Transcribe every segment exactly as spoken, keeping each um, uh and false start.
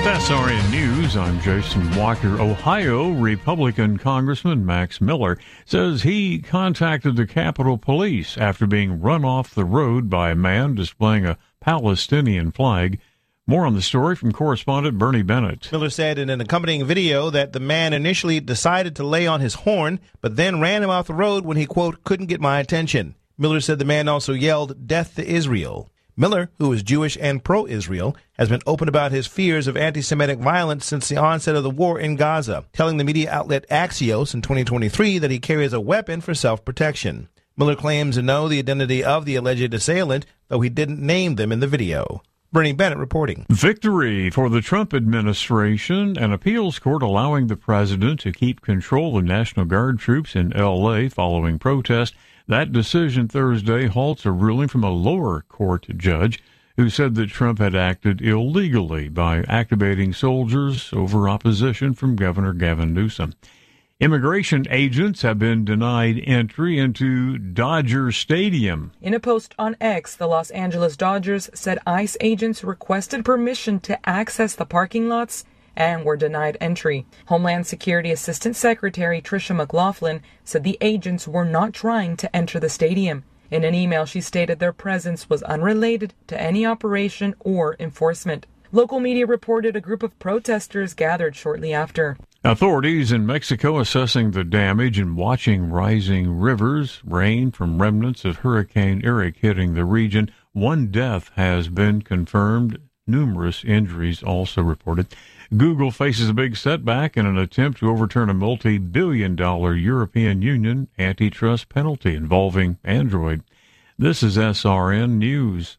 With S R N News, I'm Jason Walker. Ohio Republican Congressman Max Miller says he contacted the Capitol Police after being run off the road by a man displaying a Palestinian flag. More on the story from correspondent Bernie Bennett. Miller said in an accompanying video that the man initially decided to lay on his horn, but then ran him off the road when he, quote, couldn't get my attention. Miller said the man also yelled, "Death to Israel." Miller, who is Jewish and pro-Israel, has been open about his fears of anti-Semitic violence since the onset of the war in Gaza, telling the media outlet Axios in twenty twenty-three that he carries a weapon for self-protection. Miller claims to know the identity of the alleged assailant, though he didn't name them in the video. Bernie Bennett reporting. Victory for the Trump administration. An appeals court allowing the president to keep control of National Guard troops in L A following protest. That decision Thursday halts a ruling from a lower court judge who said that Trump had acted illegally by activating soldiers over opposition from Governor Gavin Newsom. Immigration agents have been denied entry into Dodger Stadium. In a post on X, the Los Angeles Dodgers said ICE agents requested permission to access the parking lots and were denied entry. Homeland Security Assistant Secretary Tricia McLaughlin said the agents were not trying to enter the stadium. In an email, she stated their presence was unrelated to any operation or enforcement. Local media reported a group of protesters gathered shortly after. Authorities in Mexico assessing the damage and watching rising rivers, rain from remnants of Hurricane Eric hitting the region. One death has been confirmed. Numerous injuries also reported. Google faces a big setback in an attempt to overturn a multi-billion dollar European Union antitrust penalty involving Android. This is S R N News.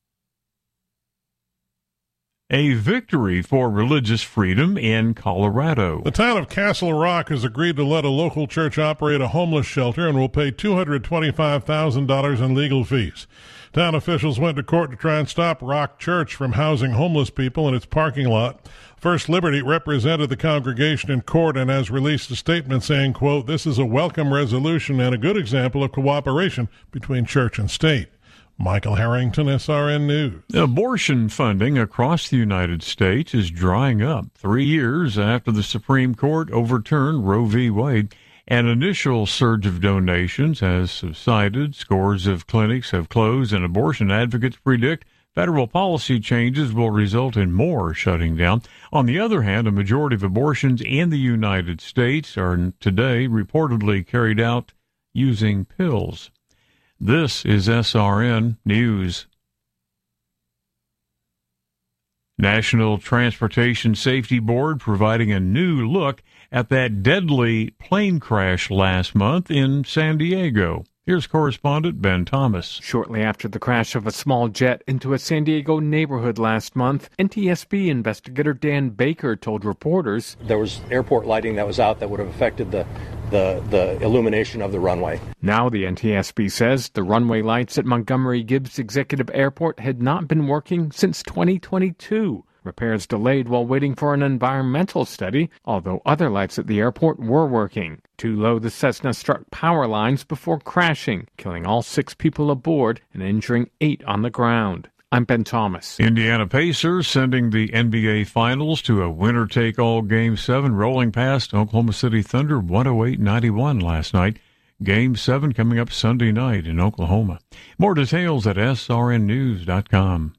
A victory for religious freedom in Colorado. The town of Castle Rock has agreed to let a local church operate a homeless shelter and will pay two hundred twenty-five thousand dollars in legal fees. Town officials went to court to try and stop Rock Church from housing homeless people in its parking lot. First Liberty represented the congregation in court and has released a statement saying, quote, "This is a welcome resolution and a good example of cooperation between church and state." Michael Harrington, S R N News. Abortion funding across the United States is drying up three years after the Supreme Court overturned Roe v. Wade. An initial surge of donations has subsided. Scores of clinics have closed, and abortion advocates predict federal policy changes will result in more shutting down. On the other hand, a majority of abortions in the United States are today reportedly carried out using pills. This is S R N News. National Transportation Safety Board providing a new look at that deadly plane crash last month in San Diego. Here's correspondent Ben Thomas. Shortly after the crash of a small jet into a San Diego neighborhood last month, N T S B investigator Dan Baker told reporters there was airport lighting that was out that would have affected the the, the illumination of the runway. Now the N T S B says the runway lights at Montgomery Gibbs Executive Airport had not been working since twenty twenty-two. Repairs delayed while waiting for an environmental study, although other lights at the airport were working. Too low, the Cessna struck power lines before crashing, killing all six people aboard and injuring eight on the ground. I'm Ben Thomas. Indiana Pacers sending the N B A Finals to a winner-take-all Game seven, rolling past Oklahoma City Thunder one oh eight ninety-one last night. Game seven coming up Sunday night in Oklahoma. More details at S R N news dot com.